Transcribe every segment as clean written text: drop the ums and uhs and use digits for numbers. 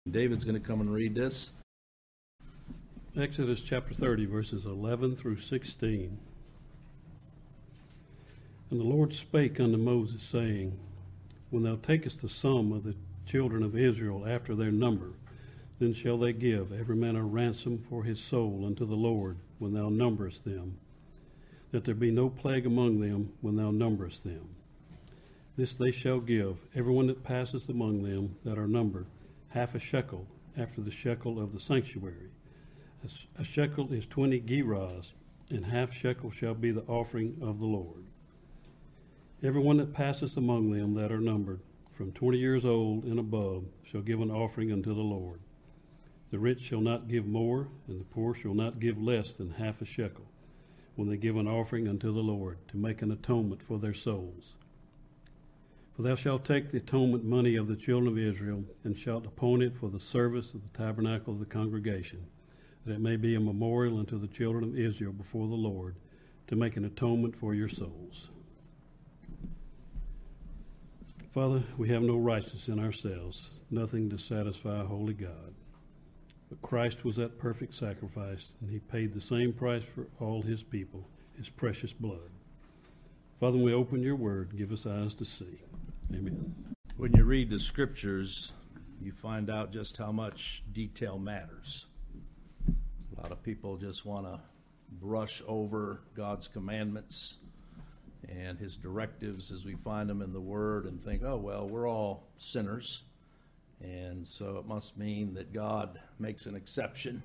David's going to come and read this. Exodus chapter 30, verses 11 through 16. And the Lord spake unto Moses, saying, When thou takest the sum of the children of Israel after their number, then shall they give every man a ransom for his soul unto the Lord when thou numberest them, that there be no plague among them when thou numberest them. This they shall give, every one that passeth among them that are numbered, half a shekel after the shekel of the sanctuary. A shekel is 20 gerahs, and half shekel shall be the offering of the Lord. Every one that passeth among them that are numbered, from 20 years old and above, shall give an offering unto the Lord. The rich shall not give more, and the poor shall not give less than half a shekel, when they give an offering unto the Lord, to make an atonement for their souls. For thou shalt take the atonement money of the children of Israel, and shalt appoint it for the service of the tabernacle of the congregation, that it may be a memorial unto the children of Israel before the Lord, to make an atonement for your souls. Father, we have no righteousness in ourselves, nothing to satisfy a holy God. But Christ was that perfect sacrifice, and he paid the same price for all his people, his precious blood. Father, when we open your word, give us eyes to see. Amen. When you read the scriptures, you find out just how much detail matters. A lot of people just want to brush over God's commandments and his directives as we find them in the Word and think, oh, well, we're all sinners, and so it must mean that God makes an exception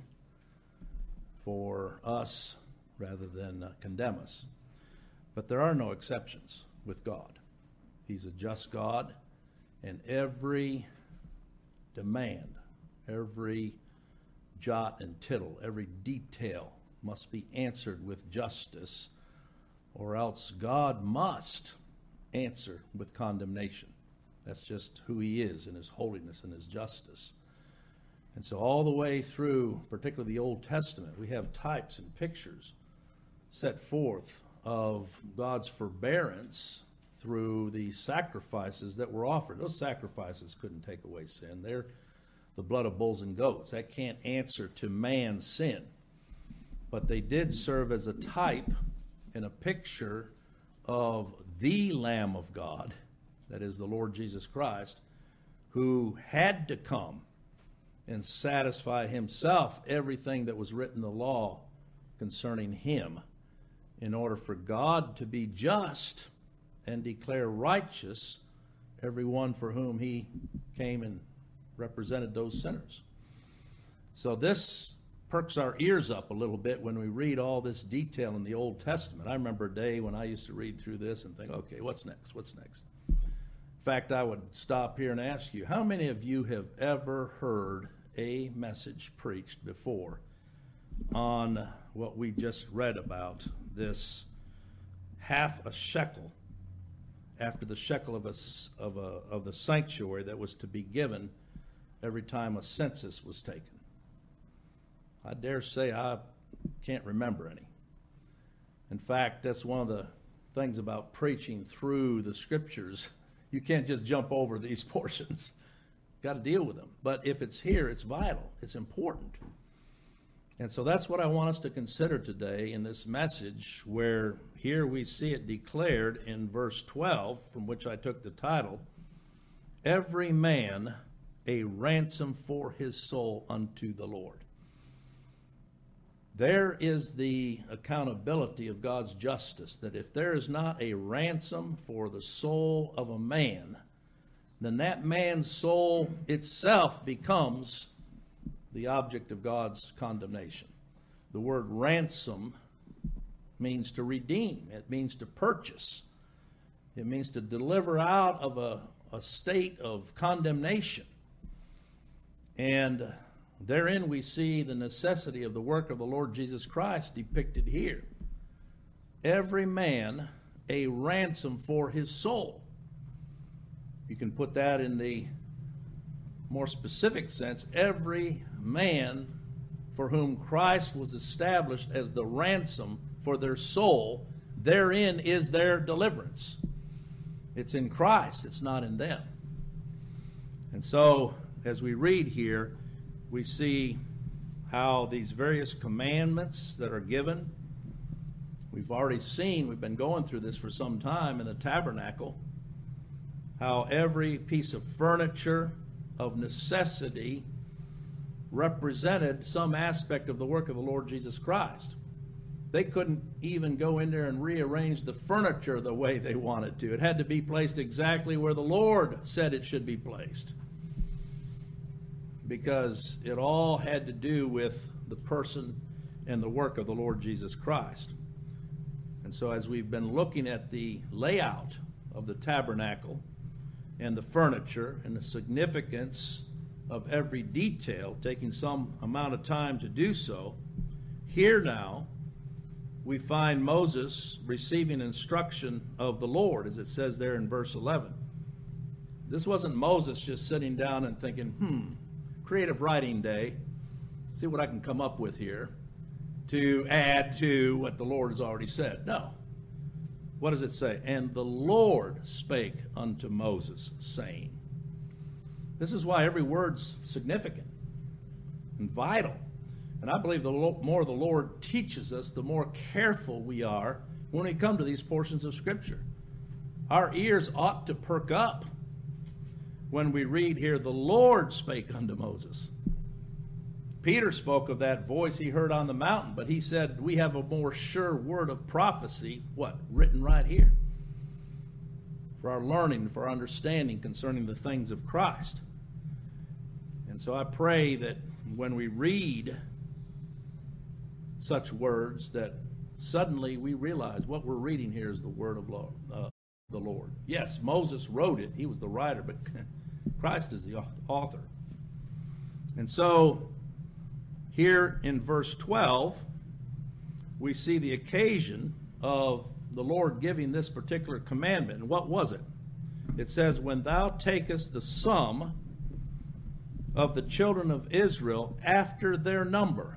for us rather than condemn us. But there are no exceptions with God. He's a just God, and every demand, every jot and tittle, every detail must be answered with justice, or else God must answer with condemnation. That's just who he is in his holiness and his justice. And so all the way through, particularly the Old Testament, we have types and pictures set forth of God's forbearance through the sacrifices that were offered. Those sacrifices couldn't take away sin. They're the blood of bulls and goats. That can't answer to man's sin. But they did serve as a type and a picture of the Lamb of God, that is the Lord Jesus Christ, who had to come and satisfy himself everything that was written in the law concerning him, in order for God to be just and declare righteous everyone for whom he came and represented those sinners. So this perks our ears up a little bit when we read all this detail in the Old Testament. I remember a day when I used to read through this and think, okay, what's next? What's next? In fact, I would stop here and ask you, how many of you have ever heard a message preached before on what we just read about, this half a shekel after the shekel of the sanctuary that was to be given every time a census was taken? I dare say I can't remember any. In fact, that's one of the things about preaching through the scriptures. You can't just jump over these portions. Got to deal with them. But if it's here, it's vital. It's important. And so that's what I want us to consider today in this message, where here we see it declared in verse 12, from which I took the title, every man a ransom for his soul unto the Lord. There is the accountability of God's justice, that if there is not a ransom for the soul of a man, then that man's soul itself becomes the object of God's condemnation. The word ransom means to redeem. It means to purchase. It means to deliver out of a state of condemnation. And therein we see the necessity of the work of the Lord Jesus Christ depicted here. Every man a ransom for his soul. You can put that in the more specific sense. Every man for whom Christ was established as the ransom for their soul, therein is their deliverance. It's in Christ, it's not in them. And so as we read here, we see how these various commandments that are given, we've already seen, we've been going through this for some time in the tabernacle, how every piece of furniture of necessity represented some aspect of the work of the Lord Jesus Christ. They couldn't even go in there and rearrange the furniture the way they wanted to. It had to be placed exactly where the Lord said it should be placed, because it all had to do with the person and the work of the Lord Jesus Christ. And so as we've been looking at the layout of the tabernacle and the furniture and the significance of every detail, taking some amount of time to do so, here now we find Moses receiving instruction of the Lord, as it says there in verse 11. This wasn't Moses just sitting down and thinking, creative writing day, see what I can come up with here to add to what the Lord has already said. No. What does it say? And the Lord spake unto Moses, saying. This is why every word's significant and vital. And I believe the more the Lord teaches us, the more careful we are when we come to these portions of Scripture. Our ears ought to perk up when we read here, the Lord spake unto Moses. Peter spoke of that voice he heard on the mountain, but he said we have a more sure word of prophecy, what? Written right here. For our learning, for our understanding concerning the things of Christ. And so I pray that when we read such words, that suddenly we realize what we're reading here is the word of the Lord. Yes, Moses wrote it. He was the writer, but Christ is the author. And so here in verse 12, we see the occasion of the Lord giving this particular commandment. And what was it? It says, when thou takest the sum of the children of Israel after their number.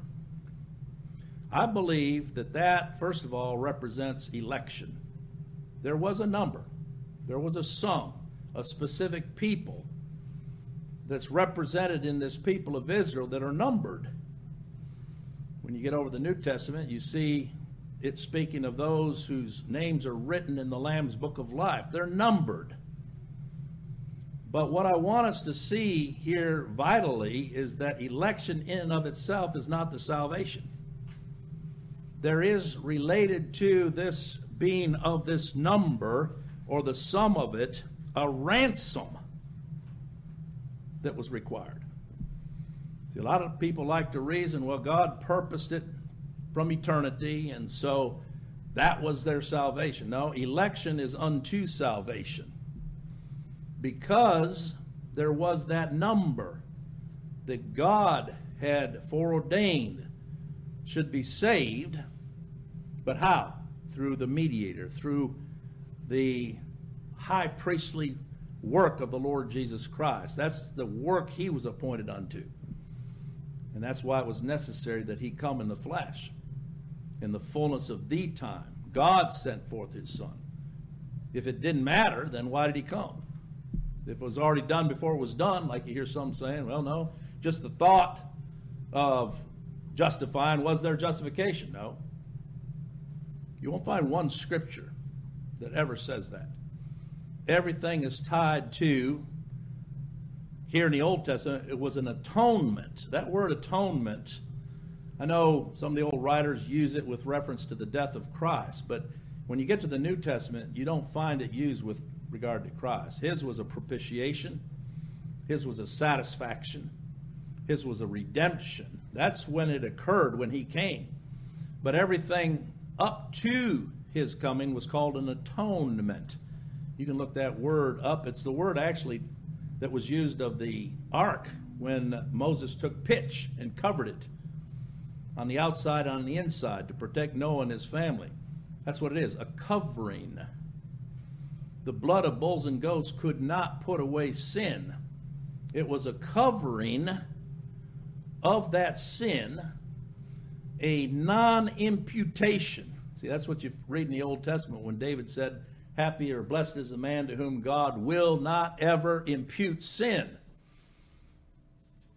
I believe that first of all, represents election. There was a number. There was a sum, a specific people that's represented in this people of Israel that are numbered. When you get over the New Testament, you see it speaking of those whose names are written in the Lamb's Book of Life. They're numbered. But what I want us to see here vitally is that election in and of itself is not the salvation. There is related to this being of this number, or the sum of it, a ransom that was required. See, a lot of people like to reason, well, God purposed it from eternity, and so that was their salvation. No, election is unto salvation. Because there was that number that God had foreordained should be saved. But how? Through the mediator, through the high priestly work of the Lord Jesus Christ. That's the work he was appointed unto. And that's why it was necessary that he come in the flesh. In the fullness of the time, God sent forth his Son. If it didn't matter, then why did he come? If it was already done before it was done, like you hear some saying, well, no, just the thought of justifying, was there justification? No. You won't find one scripture that ever says that. Everything is tied to, here in the Old Testament, it was an atonement. That word atonement, I know some of the old writers use it with reference to the death of Christ, but when you get to the New Testament, you don't find it used with regard to Christ. His was a propitiation. His was a satisfaction. His was a redemption. That's when it occurred, when he came. But everything up to his coming was called an atonement. You can look that word up. It's the word actually that was used of the ark when Moses took pitch and covered it on the outside and on the inside to protect Noah and his family. That's what it is, a covering. The blood of bulls and goats could not put away sin. It was a covering of that sin, a non-imputation. See, that's what you read in the Old Testament when David said, happy or blessed is the man to whom God will not ever impute sin.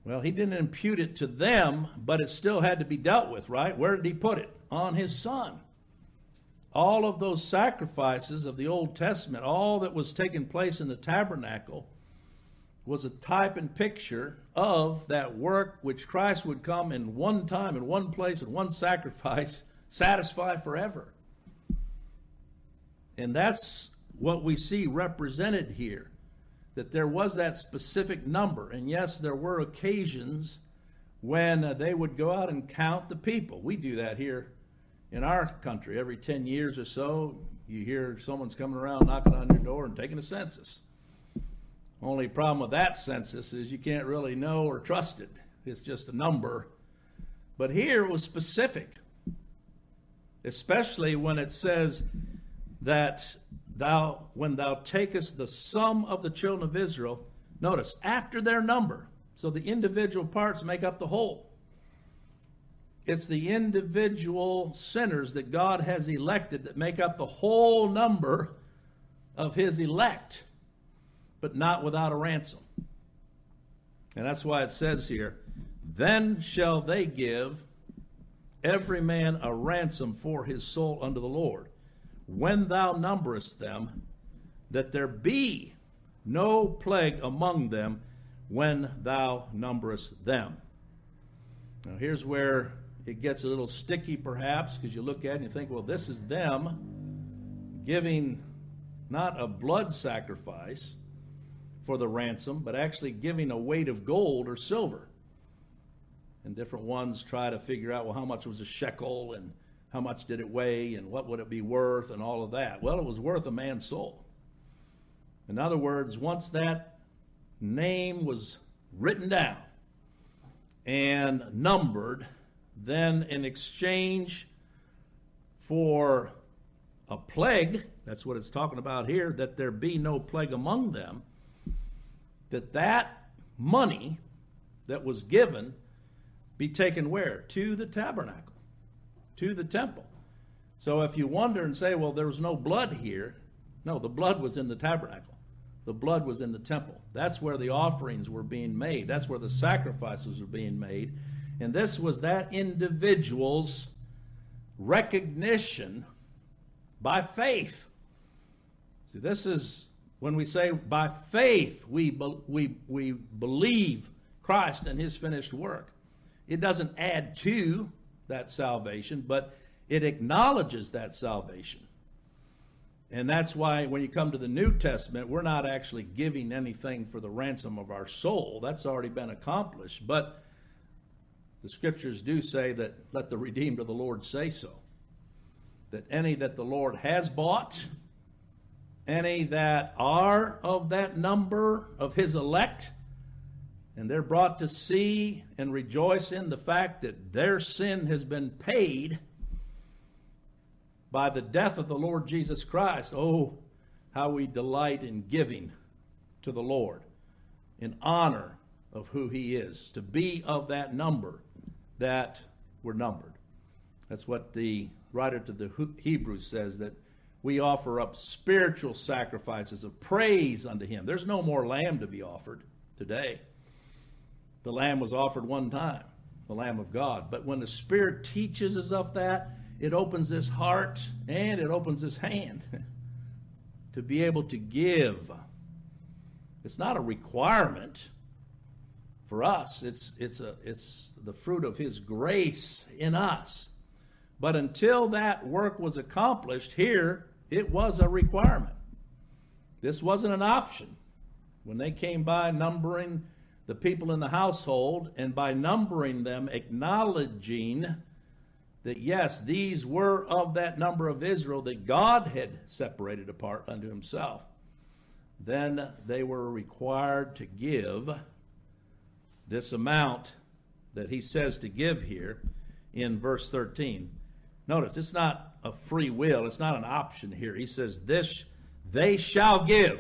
Well, he didn't impute it to them, but it still had to be dealt with, right? Where did he put it? On his son. All of those sacrifices of the Old Testament, all that was taking place in the tabernacle, was a type and picture of that work which Christ would come in one time, in one place, in one sacrifice, satisfy forever. And that's what we see represented here, that there was that specific number. And yes, there were occasions when they would go out and count the people. We do that here in our country. Every 10 years or so, you hear someone's coming around knocking on your door and taking a census. Only problem with that census is you can't really know or trust it. It's just a number. But here it was specific, especially when it says that when thou takest the sum of the children of Israel, notice, after their number. So the individual parts make up the whole. It's the individual sinners that God has elected that make up the whole number of his elect, but not without a ransom. And that's why it says here, then shall they give every man a ransom for his soul unto the Lord, when thou numberest them, that there be no plague among them when thou numberest them. Now here's where it gets a little sticky perhaps, because you look at it and you think, well, this is them giving not a blood sacrifice for the ransom, but actually giving a weight of gold or silver. And different ones try to figure out, well, how much was a shekel and how much did it weigh and what would it be worth and all of that. Well, it was worth a man's soul. In other words, once that name was written down and numbered, then in exchange for a plague, that's what it's talking about here, that there be no plague among them, that money that was given be taken where? To the tabernacle, to the temple. So if you wonder and say, well, there was no blood here, no, the blood was in the tabernacle. The blood was in the temple. That's where the offerings were being made. That's where the sacrifices were being made. And this was that individual's recognition by faith. See, this is when we say by faith we believe Christ and his finished work. It doesn't add to that salvation, but it acknowledges that salvation. And that's why when you come to the New Testament, we're not actually giving anything for the ransom of our soul. That's already been accomplished. But the scriptures do say that let the redeemed of the Lord say so. That any that the Lord has bought, any that are of that number of his elect, and they're brought to see and rejoice in the fact that their sin has been paid by the death of the Lord Jesus Christ. Oh, how we delight in giving to the Lord in honor of who he is, to be of that number that were numbered. That's what the writer to the Hebrews says, that we offer up spiritual sacrifices of praise unto him. There's no more lamb to be offered today. The lamb was offered one time, the Lamb of God. But when the Spirit teaches us of that, it opens his heart and it opens his hand to be able to give. It's not a requirement for us. It's the fruit of his grace in us. But until that work was accomplished here, it was a requirement. This wasn't an option. When they came by numbering the people in the household, and by numbering them, acknowledging that yes, these were of that number of Israel that God had separated apart unto himself, then they were required to give this amount that he says to give here in verse 13. Notice, it's not a free will. It's not an option here. He says, this they shall give.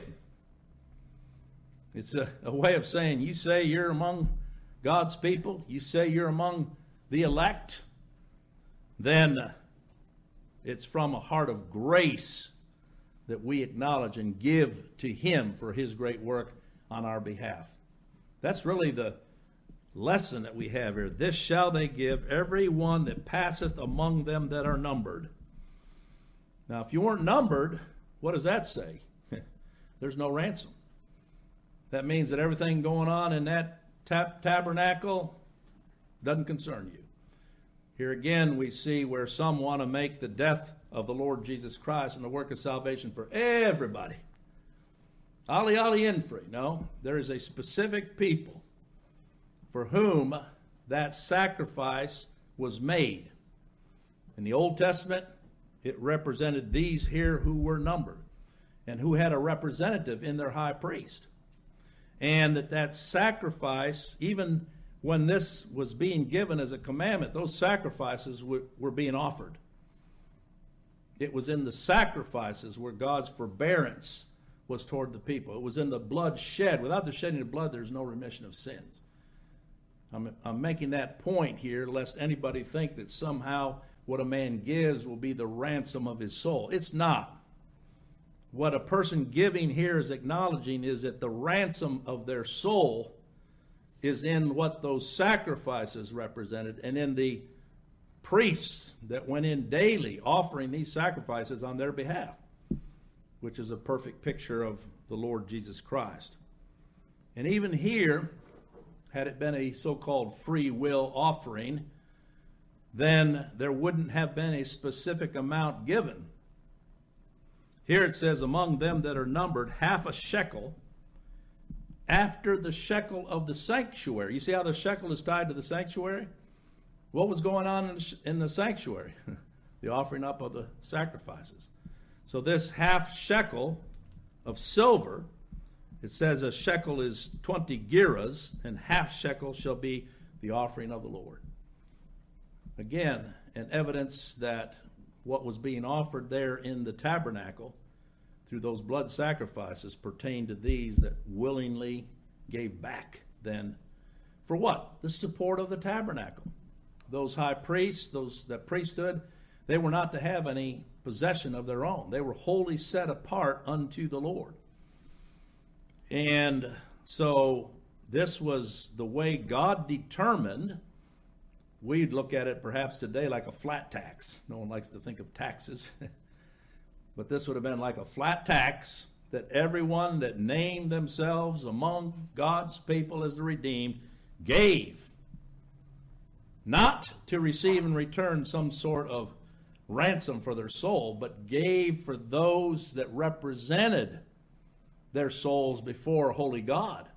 It's a way of saying, you say you're among God's people, you say you're among the elect, then it's from a heart of grace that we acknowledge and give to him for his great work on our behalf. That's really the lesson that we have here. This shall they give every one that passeth among them that are numbered. Now, if you weren't numbered, what does that say? There's no ransom. That means that everything going on in that tabernacle doesn't concern you. Here again, we see where some want to make the death of the Lord Jesus Christ and the work of salvation for everybody. Ali infri. No, there is a specific people for whom that sacrifice was made. In the Old Testament, it represented these here who were numbered and who had a representative in their high priest. And that sacrifice, even when this was being given as a commandment, those sacrifices were being offered. It was in the sacrifices where God's forbearance was toward the people. It was in the blood shed. Without the shedding of blood, there's no remission of sins. I'm making that point here, lest anybody think that somehow what a man gives will be the ransom of his soul. It's not. What a person giving here is acknowledging is that the ransom of their soul is in what those sacrifices represented and in the priests that went in daily offering these sacrifices on their behalf, which is a perfect picture of the Lord Jesus Christ. And even here, had it been a so-called free will offering, then there wouldn't have been a specific amount given. Here it says, among them that are numbered, half a shekel after the shekel of the sanctuary. You see how the shekel is tied to the sanctuary? What was going on in the sanctuary? The offering up of the sacrifices. So this half shekel of silver, it says a shekel is 20 gerahs, and half shekel shall be the offering of the Lord. Again, an evidence that what was being offered there in the tabernacle through those blood sacrifices pertained to these that willingly gave back then. For what? The support of the tabernacle. Those high priests, that priesthood, they were not to have any possession of their own. They were wholly set apart unto the Lord. And so this was the way God determined. We'd look at it perhaps today like a flat tax. No one likes to think of taxes. But this would have been like a flat tax that everyone that named themselves among God's people as the redeemed gave. Not to receive in return some sort of ransom for their soul, but gave for those that represented their souls before a holy God.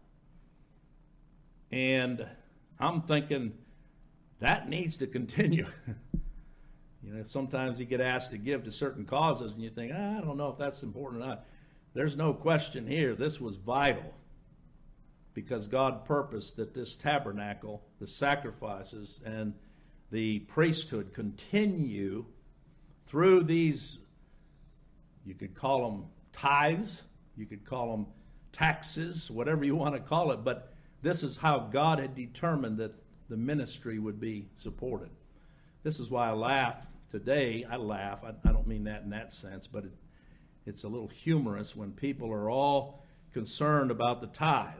And I'm thinking that needs to continue. You know, sometimes you get asked to give to certain causes and you think, I don't know if that's important or not. There's no question here. This was vital because God purposed that this tabernacle, the sacrifices, and the priesthood continue through these, you could call them tithes, you could call them taxes, whatever you want to call it, but this is how God had determined that the ministry would be supported. This is why I laugh today. I laugh. I don't mean that in that sense, but it's a little humorous when people are all concerned about the tithe,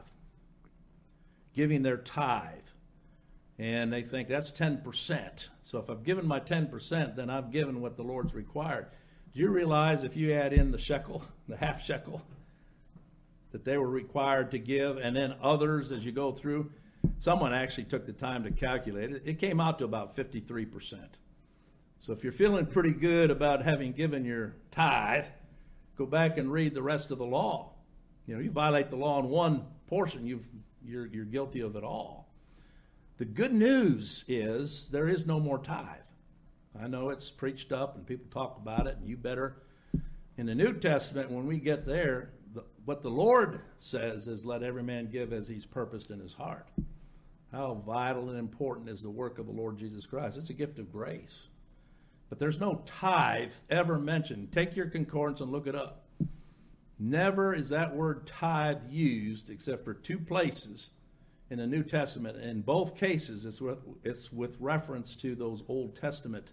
giving their tithe, and they think that's 10%. So if I've given my 10%, then I've given what the Lord's required. Do you realize if you add in the shekel, the half shekel, that they were required to give, and then others as you go through? Someone actually took the time to calculate it. It came out to about 53%. So if you're feeling pretty good about having given your tithe, go back and read the rest of the law. You know, you violate the law in one portion, you're guilty of it all. The good news is there is no more tithe. I know it's preached up and people talk about it, and you better. In the New Testament, when we get there, what the Lord says is let every man give as he's purposed in his heart. How vital and important is the work of the Lord Jesus Christ. It's a gift of grace. But there's no tithe ever mentioned. Take your concordance and look it up. Never is that word tithe used except for two places in the New Testament. In both cases, it's with reference to those Old Testament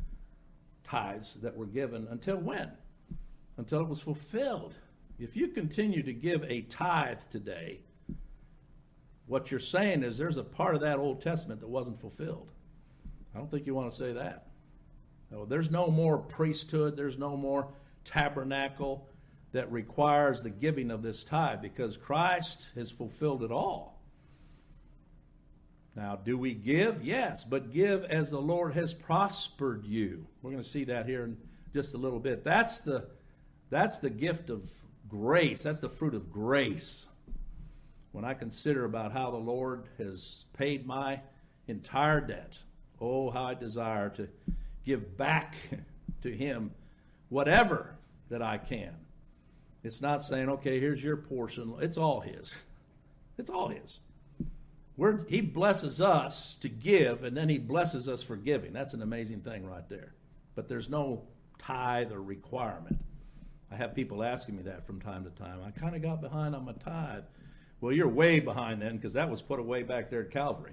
tithes that were given. Until when? Until it was fulfilled. If you continue to give a tithe today, what you're saying is there's a part of that Old Testament that wasn't fulfilled. I don't think you want to say that. No, there's no more priesthood, there's no more tabernacle that requires the giving of this tithe, because Christ has fulfilled it all. Now, do we give? Yes, but give as the Lord has prospered you. We're going to see that here in just a little bit. That's the gift of grace. That's the fruit of grace. When I consider about how the Lord has paid my entire debt, oh, how I desire to give back to Him whatever that I can. It's not saying, okay, here's your portion. It's all His. It's all His. He blesses us to give, and then He blesses us for giving. That's an amazing thing right there. But there's no tithe or requirement. I have people asking me that from time to time. I kind of got behind on my tithe. Well, you're way behind then, because that was put away back there at Calvary.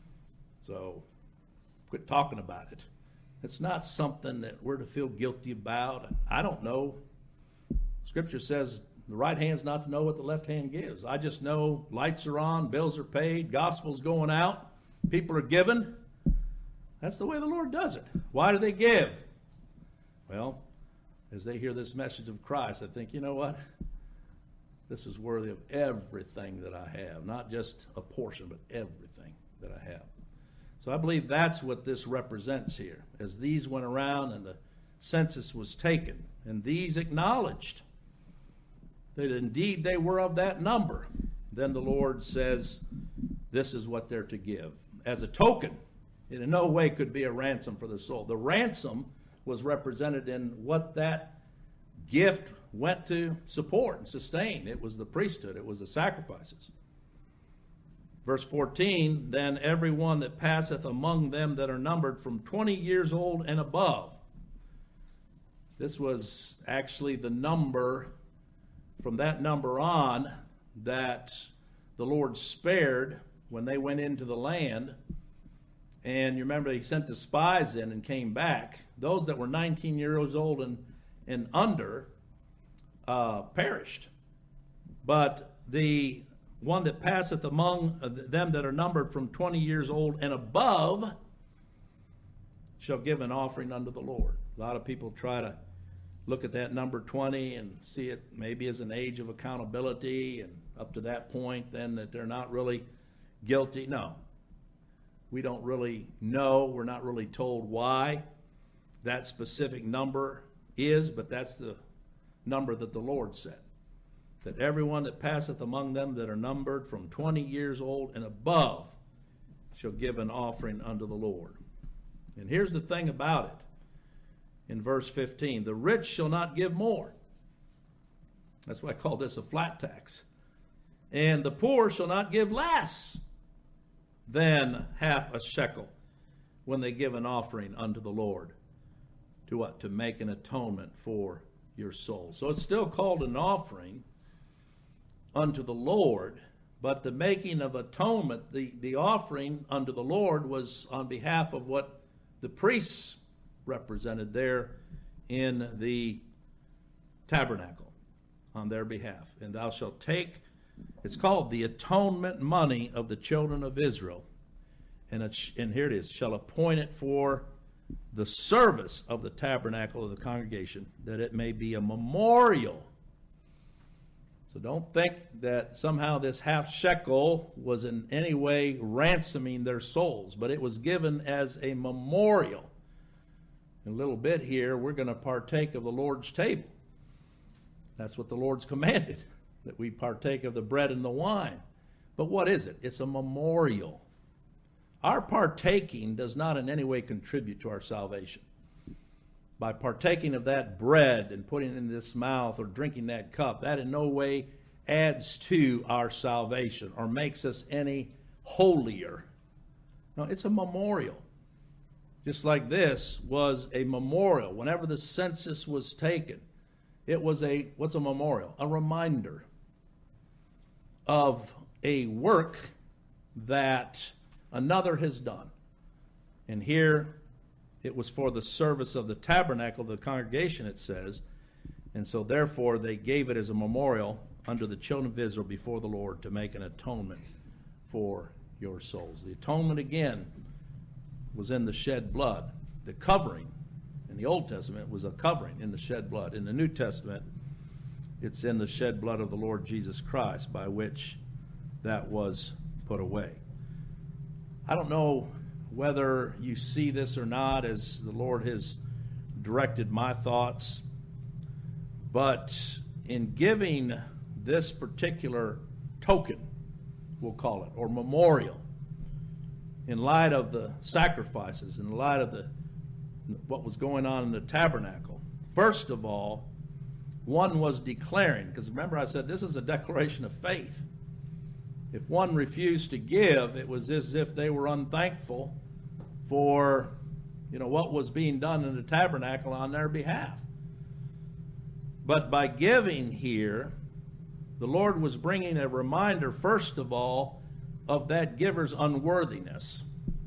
So quit talking about it. It's not something that we're to feel guilty about. I don't know. Scripture says the right hand's not to know what the left hand gives. I just know lights are on, bills are paid, gospel's going out, people are giving. That's the way the Lord does it. Why do they give? Well, as they hear this message of Christ, they think, you know what? This is worthy of everything that I have, not just a portion, but everything that I have. So I believe that's what this represents here. As these went around and the census was taken, and these acknowledged that indeed they were of that number, then the Lord says, this is what they're to give. As a token, it in no way could be a ransom for the soul. The ransom was represented in what that gift went to support and sustain. It was the priesthood. It was the sacrifices. Verse 14, then everyone that passeth among them that are numbered from 20 years old and above. This was actually the number, from that number on, that the Lord spared when they went into the land. And you remember He sent the spies in and came back. Those that were 19 years old and under perished. But the one that passeth among them that are numbered from 20 years old and above shall give an offering unto the Lord. A lot of people try to look at that number 20 and see it maybe as an age of accountability, and up to that point then that they're not really guilty. No. We don't really know. We're not really told why that specific number is, but that's the number that the Lord said. That everyone that passeth among them that are numbered from 20 years old and above shall give an offering unto the Lord. And here's the thing about it. In verse 15, the rich shall not give more. That's why I call this a flat tax. And the poor shall not give less than half a shekel when they give an offering unto the Lord. To what? To make an atonement for your soul. So it's still called an offering unto the Lord, but the making of atonement, the offering unto the Lord, was on behalf of what the priests represented there in the tabernacle on their behalf. And thou shalt take, it's called the atonement money of the children of Israel, and here it is, shall appoint it for the service of the tabernacle of the congregation, that it may be a memorial. So don't think that somehow this half shekel was in any way ransoming their souls, but it was given as a memorial. In a little bit here, we're going to partake of the Lord's table. That's what the Lord's commanded, that we partake of the bread and the wine. But what is it? It's a memorial. Our partaking does not in any way contribute to our salvation. By partaking of that bread and putting it in this mouth or drinking that cup, that in no way adds to our salvation or makes us any holier. No, it's a memorial. Just like this was a memorial. Whenever the census was taken, it was what's a memorial? A reminder of a work that another has done. And here it was for the service of the tabernacle, the congregation, it says. And so therefore they gave it as a memorial unto the children of Israel before the Lord to make an atonement for your souls. The atonement, again, was in the shed blood. The covering in the Old Testament was a covering in the shed blood. In the New Testament, it's in the shed blood of the Lord Jesus Christ by which that was put away. I don't know whether you see this or not as the Lord has directed my thoughts, but in giving this particular token, we'll call it, or memorial, in light of the sacrifices, in light of what was going on in the tabernacle, first of all, one was declaring, because remember I said this is a declaration of faith. If one refused to give, it was as if they were unthankful for, what was being done in the tabernacle on their behalf. But by giving here, the Lord was bringing a reminder, first of all, of that giver's unworthiness.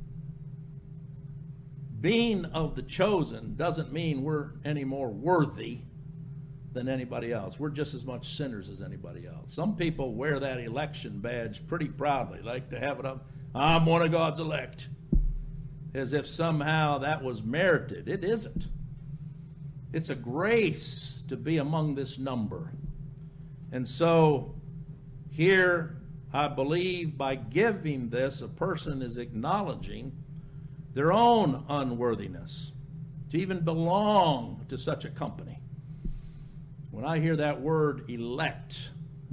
Being of the chosen doesn't mean we're any more worthy than anybody else. We're just as much sinners as anybody else. Some people wear that election badge pretty proudly, like to have it up, I'm one of God's elect, as if somehow that was merited. It isn't. It's a grace to be among this number. And so here, I believe by giving this, a person is acknowledging their own unworthiness to even belong to such a company. When I hear that word elect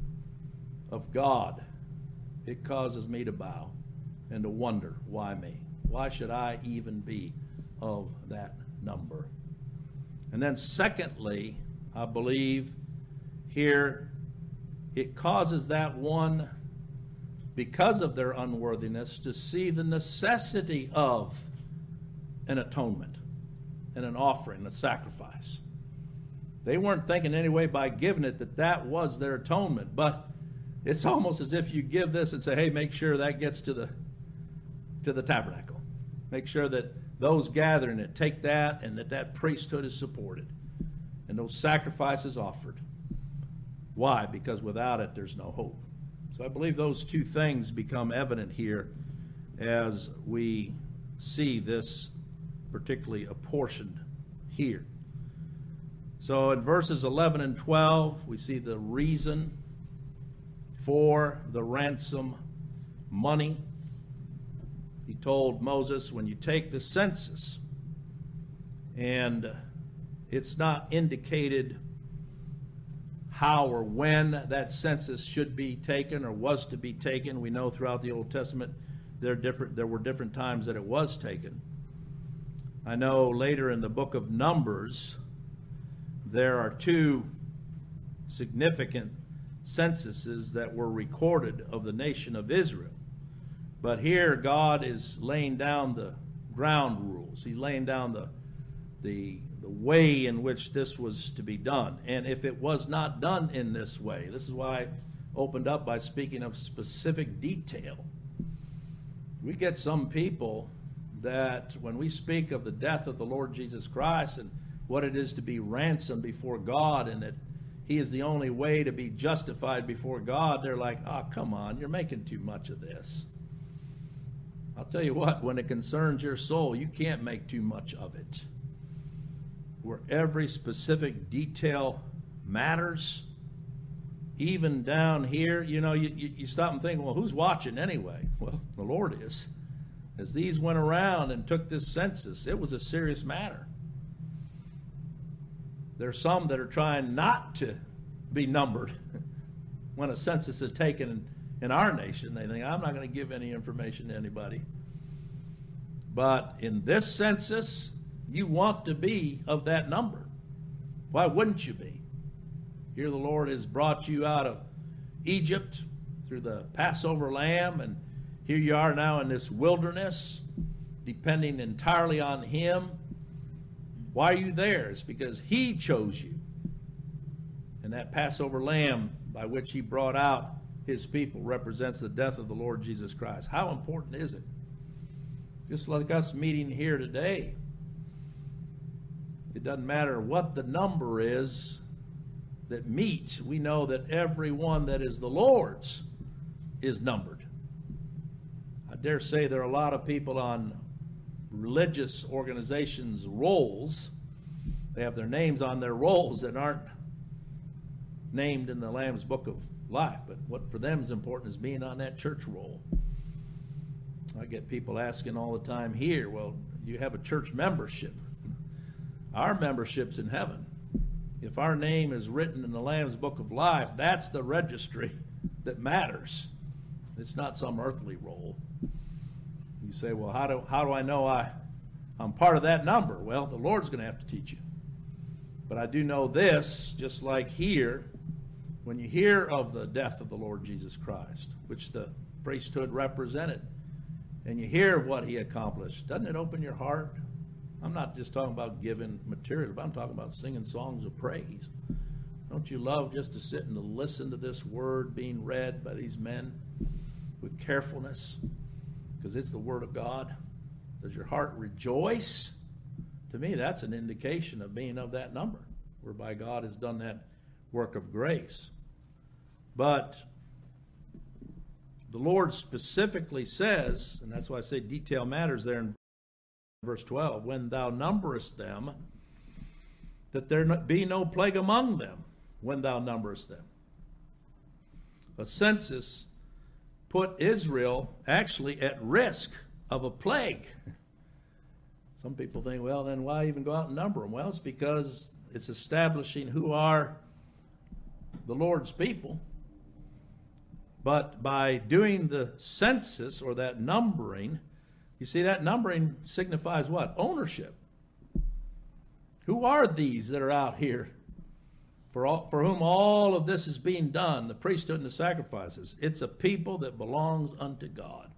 of God, it causes me to bow and to wonder, why me? Why should I even be of that number? And then secondly, I believe here it causes that one, because of their unworthiness, to see the necessity of an atonement and an offering, a sacrifice. They weren't thinking anyway by giving it that was their atonement, but it's almost as if you give this and say, hey, make sure that gets to the tabernacle. Make sure that those gathering it take that and that priesthood is supported and those sacrifices offered. Why? Because without it, there's no hope. So I believe those two things become evident here as we see this particularly apportioned here. So in verses 11 and 12, we see the reason for the ransom money. He told Moses, when you take the census, and it's not indicated how or when that census should be taken or was to be taken. We know throughout the Old Testament there were different times that it was taken. I know later in the book of Numbers, there are two significant censuses that were recorded of the nation of Israel. But here God is laying down the ground rules. He's laying down the way in which this was to be done. And if it was not done in this way, this is why I opened up by speaking of specific detail. We get some people that when we speak of the death of the Lord Jesus Christ and what it is to be ransomed before God and that He is the only way to be justified before God, they're like, oh, come on, you're making too much of this. I'll tell you what, when it concerns your soul, you can't make too much of it. Where every specific detail matters, even down here, you stop and think, well, who's watching anyway? Well, the Lord is. As these went around and took this census, it was a serious matter. There are some that are trying not to be numbered when a census is taken in our nation. They think, I'm not going to give any information to anybody. But in this census, you want to be of that number. Why wouldn't you be? Here the Lord has brought you out of Egypt through the Passover lamb, and here you are now in this wilderness, depending entirely on Him. Why are you there? It's because He chose you. And that Passover lamb by which He brought out His people represents the death of the Lord Jesus Christ. How important is it? Just like us meeting here today. It doesn't matter what the number is that meet. We know that every one that is the Lord's is numbered. dare say there are a lot of people on religious organizations' rolls. They have their names on their rolls that aren't named in the Lamb's Book of Life. But what for them is important is being on that church roll. I get people asking all the time here, well, do you have a church membership? Our membership's in heaven. If our name is written in the Lamb's Book of Life, that's the registry that matters. It's not some earthly roll. You say, well, how do I know I'm part of that number? Well, the Lord's going to have to teach you. But I do know this, just like here, when you hear of the death of the Lord Jesus Christ, which the priesthood represented, and you hear of what he accomplished, doesn't it open your heart? I'm not just talking about giving material, but I'm talking about singing songs of praise. Don't you love just to sit and to listen to this word being read by these men with carefulness? Because it's the word of God. Does your heart rejoice? To me, that's an indication of being of that number, whereby God has done that work of grace. But the Lord specifically says, and that's why I say detail matters there in verse 12, when thou numberest them, that there be no plague among them when thou numberest them. A census put Israel actually at risk of a plague. Some people think, well, then why even go out and number them? Well, it's because it's establishing who are the Lord's people. But by doing the census, or that numbering, you see, that numbering signifies what? Ownership. Who are these that are out here for whom all of this is being done, the priesthood and the sacrifices? It's a people that belongs unto God.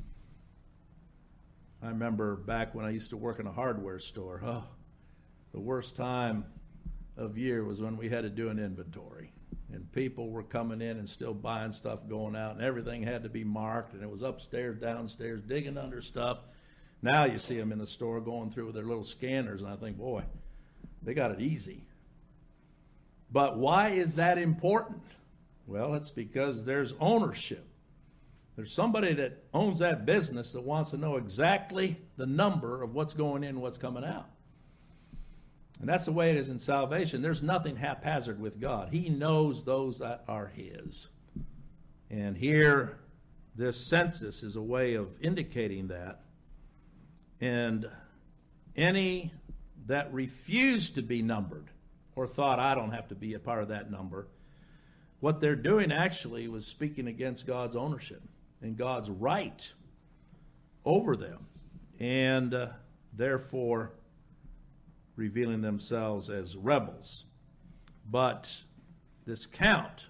I remember back when I used to work in a hardware store, the worst time of year was when we had to do an inventory. And people were coming in and still buying stuff, going out, and everything had to be marked, and it was upstairs, downstairs, digging under stuff. Now you see them in the store going through with their little scanners, and I think, boy, they got it easy. But why is that important? Well, it's because there's ownership. There's somebody that owns that business that wants to know exactly the number of what's going in and what's coming out. And that's the way it is in salvation. There's nothing haphazard with God. He knows those that are his. And here, this census is a way of indicating that. And any that refuse to be numbered, or thought, I don't have to be a part of that number, what they're doing actually was speaking against God's ownership and God's right over them. And therefore, revealing themselves as rebels. But this count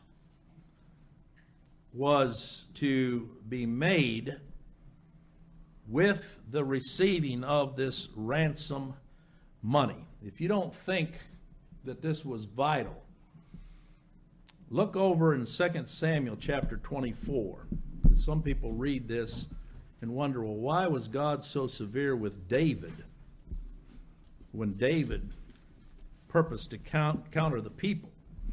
was to be made with the receiving of this ransom money. If you don't think that this was vital, look over in 2 Samuel chapter 24. Some people read this and wonder, well, why was God so severe with David when David purposed to counter the people?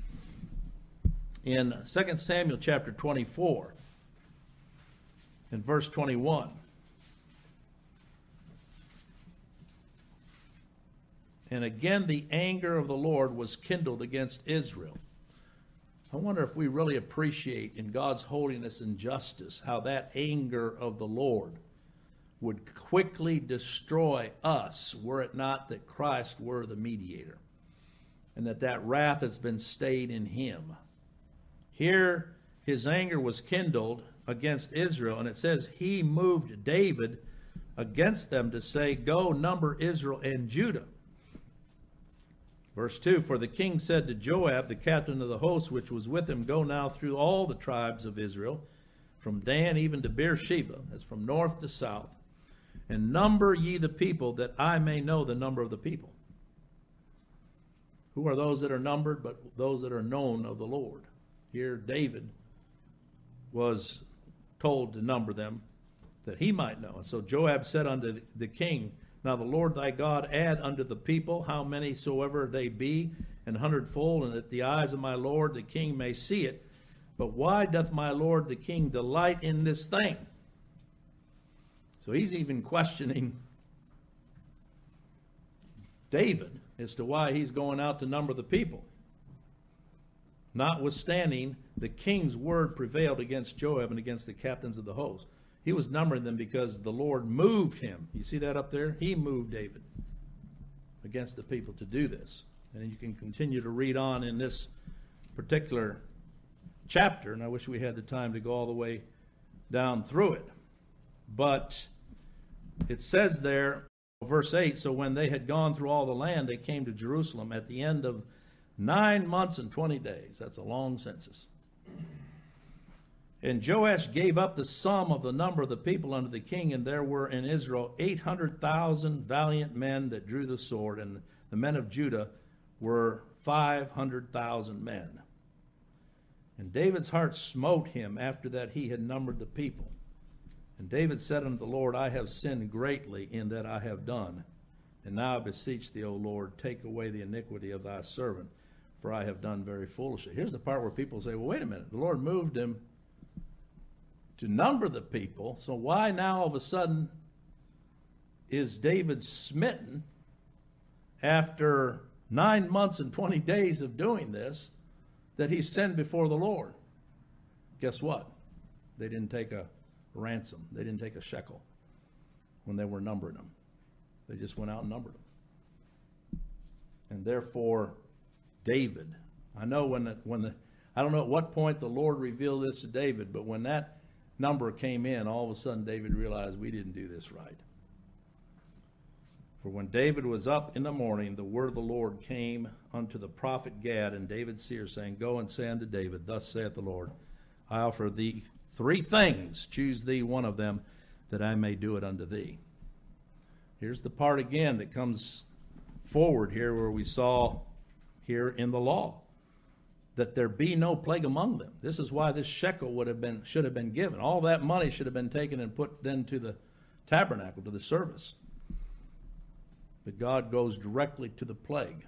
In 2 Samuel chapter 24, in verse 21, and again the anger of the Lord was kindled against Israel. I wonder if we really appreciate in God's holiness and justice how that anger of the Lord would quickly destroy us were it not that Christ were the mediator, and that wrath has been stayed in him. Here his anger was kindled against Israel, and it says he moved David against them to say, go number Israel and Judah. Verse 2, for the king said to Joab, the captain of the host which was with him, go now through all the tribes of Israel, from Dan even to Beersheba, as from north to south, and number ye the people, that I may know the number of the people. Who are those that are numbered? But those that are known of the Lord. Here David was told to number them, that he might know. And so Joab said unto the king, now the Lord thy God add unto the people how many soever they be, an hundredfold, and that the eyes of my Lord the king may see it. But why doth my Lord the king delight in this thing? So he's even questioning David as to why he's going out to number the people. Notwithstanding, the king's word prevailed against Joab and against the captains of the host. He was numbering them because the Lord moved him. You see that up there? He moved David against the people to do this. And you can continue to read on in this particular chapter, and I wish we had the time to go all the way down through it. But it says there, verse 8, so when they had gone through all the land, they came to Jerusalem at the end of 9 months and 20 days. That's a long census. And Joash gave up the sum of the number of the people unto the king, and there were in Israel 800,000 valiant men that drew the sword, and the men of Judah were 500,000 men. And David's heart smote him after that he had numbered the people. And David said unto the Lord, I have sinned greatly in that I have done. And now I beseech thee, O Lord, take away the iniquity of thy servant, for I have done very foolishly. Here's the part where people say, well, wait a minute. The Lord moved him to number the people, so why now all of a sudden is David smitten after 9 months and 20 days of doing this, that he sinned before the Lord? Guess what? They didn't take a ransom. They didn't take a shekel when they were numbering them. They just went out and numbered them. And therefore, David, I know I don't know at what point the Lord revealed this to David, but when that number came in, all of a sudden David realized we didn't do this right. For when David was up in the morning, the word of the Lord came unto the prophet Gad and David's seer, saying, Go and say unto David, Thus saith the Lord, I offer thee 3 things, choose thee one of them, that I may do it unto thee. Here's the part again that comes forward here where we saw here in the law, that there be no plague among them. This is why this shekel should have been given. All that money should have been taken and put then to the tabernacle, to the service. But God goes directly to the plague.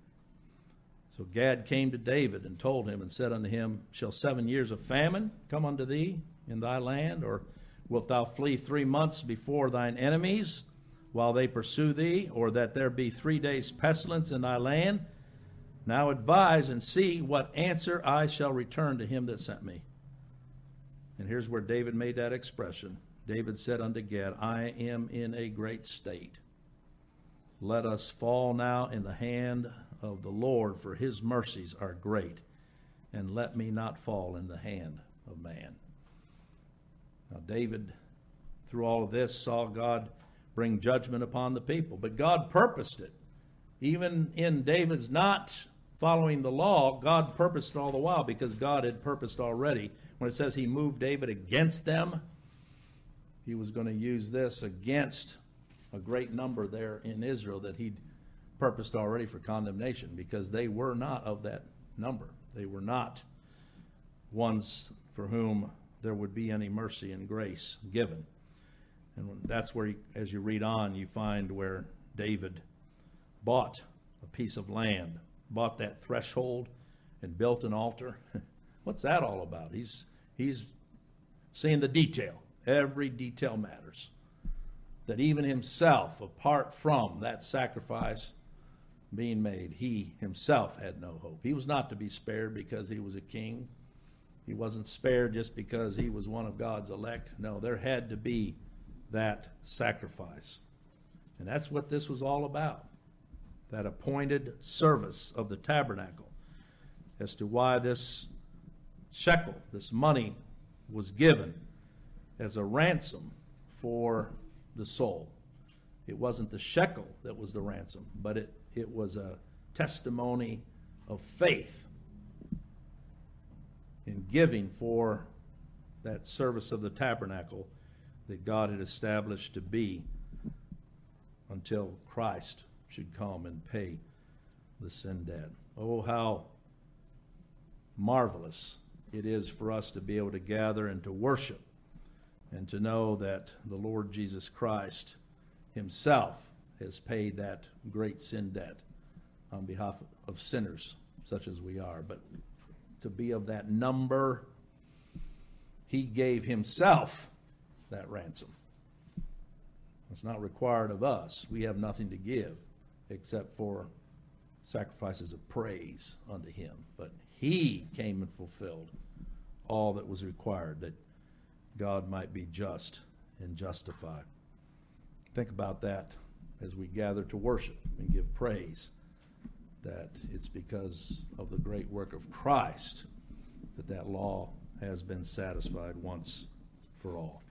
So Gad came to David and told him and said unto him, Shall 7 years of famine come unto thee in thy land? Or wilt thou flee 3 months before thine enemies while they pursue thee? Or that there be 3 days pestilence in thy land? Now advise and see what answer I shall return to him that sent me. And here's where David made that expression. David said unto Gad, I am in a great state. Let us fall now in the hand of the Lord, for his mercies are great, and let me not fall in the hand of man. Now David, through all of this, saw God bring judgment upon the people, but God purposed it. Even in David's not following the law, God purposed it all the while, because God had purposed already. When it says he moved David against them, he was going to use this against a great number there in Israel that he'd purposed already for condemnation, because they were not of that number. They were not ones for whom there would be any mercy and grace given. And that's where, as you read on, you find where David bought a piece of land, bought that threshold, and built an altar. What's that all about? He's seeing the detail. Every detail matters. That even himself, apart from that sacrifice being made, he himself had no hope. He was not to be spared because he was a king. He wasn't spared just because he was one of God's elect. No, there had to be that sacrifice. And that's what this was all about. That appointed service of the tabernacle, as to why this shekel, this money, was given as a ransom for the soul. It wasn't the shekel that was the ransom, but it was a testimony of faith in giving for that service of the tabernacle that God had established to be until Christ should come and pay the sin debt. Oh, how marvelous it is for us to be able to gather and to worship and to know that the Lord Jesus Christ himself has paid that great sin debt on behalf of sinners such as we are. But to be of that number, he gave himself that ransom. It's not required of us. We have nothing to give except for sacrifices of praise unto him. But he came and fulfilled all that was required, that God might be just and justify. Think about that as we gather to worship and give praise, that it's because of the great work of Christ that that law has been satisfied once for all.